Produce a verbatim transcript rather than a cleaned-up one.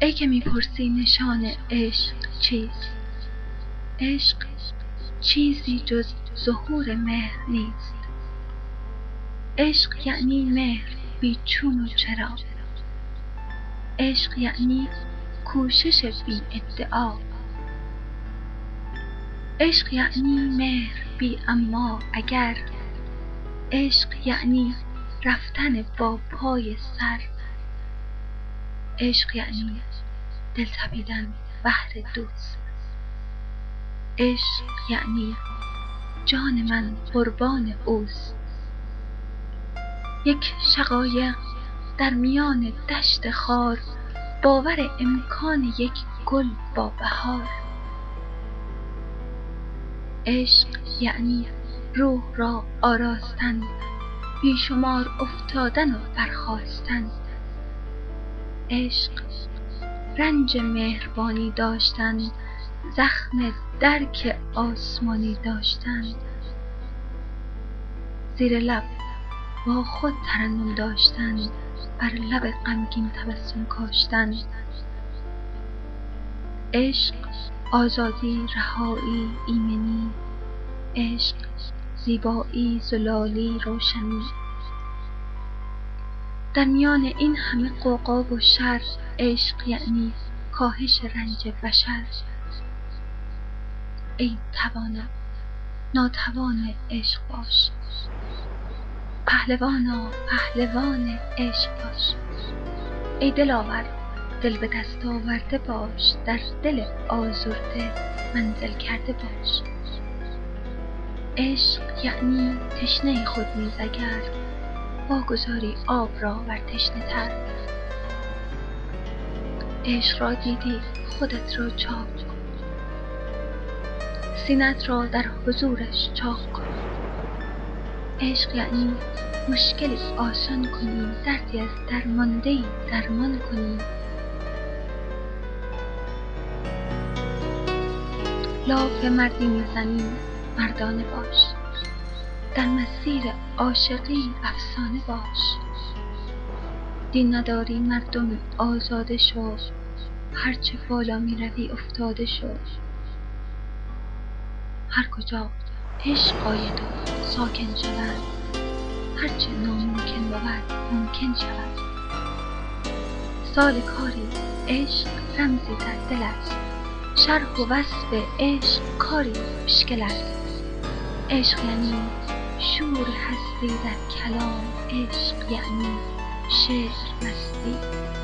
ای که میپرسی نشان عشق چیست؟ عشق چیزی جز ظهور مهر نیست. عشق یعنی مهر بی چون و چرا. عشق یعنی کوشش بی ادعا. عشق یعنی مهر بی اما اگر. عشق یعنی رفتن با پای سر. عشق یعنی دل تپیدن بهر دوست. عشق یعنی جان من قربان اوست. یک شقایق در میان دشت خار، باور امکان یک گل با بهار. عشق یعنی روح را آراستن، بیشمار افتادن و برخاستن. عشق رنج مهربانی داشتن، زخم درک آسمانی داشتن. زیر لب با خود ترنم داشتن، بر لب غمگین تبسم کاشتن. عشق آزادی، رهایی، ایمنی. عشق زیبایی، زلالی، روشنی. در میان این همه غوغا و شر، عشق یعنی کاهش رنج بشر. ای توانا ناتوان عشق باش، پهلوانا پهلوان عشق باش. ای دلاور دل به دست آورده باش، در دل آزرده منزل کرده باش. عشق یعنی تشنه خود نیز اگر واگذاری آب را بر تشنه تر. عشق را دیدی خودت را چاک کن، سینه‌ات را در حضورش چاک کن. عشق یعنی مشکلی آسان کنی، دردی از درمانده‌ای درمان کنی. لاف مردی میزنی مردانه باش، در مسیر عاشقی افسانه باش. دین نداری مردم آزاده شو، هرچه بالا می روی افتاده شو. هر کجا عشق آید و ساکن شود، هرچه ناممکن بود ممکن شود. سال کاری عشق رمزی در دل است، شرح و وصف عشق کاری مشکل است. عشق یعنی شور هستی در کلام. عشق یعنی شعر مستی.